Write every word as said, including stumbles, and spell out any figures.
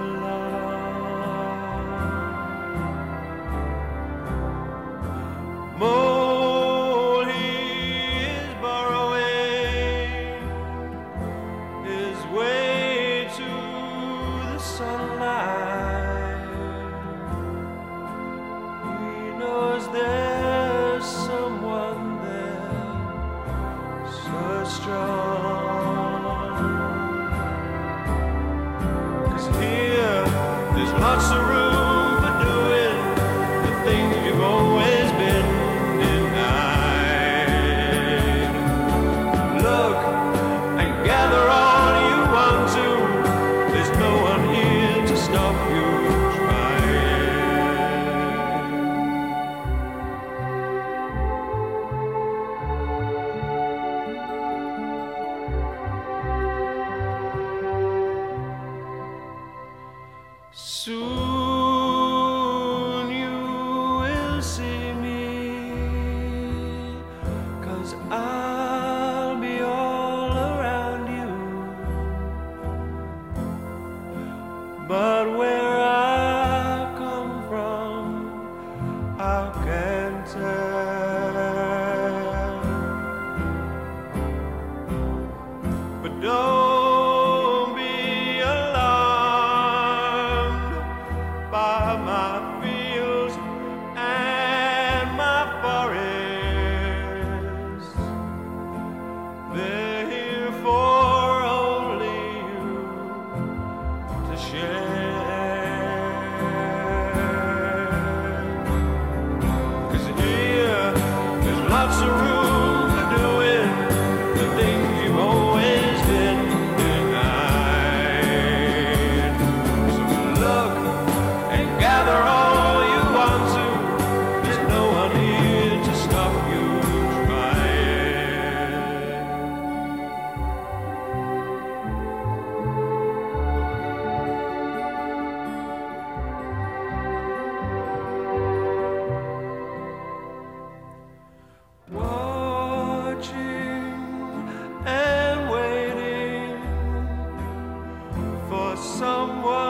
love. More he is borrowing his way to the sunlight. He knows there's someone there so strong. 'Cause here there's lots of room for doing the things you've always been denied. Look and gather all you want to. There's no one here to stop you soon you will see me, 'cause I'll be all around you. But where I come from, I can't tell. But don't be by my fields and my forests. They're here for only you to share. 'Cause here there's lots of room for doing the things you've always been denied. So look and gather all you want to. There's no one here to stop you trying. Watching and waiting for someone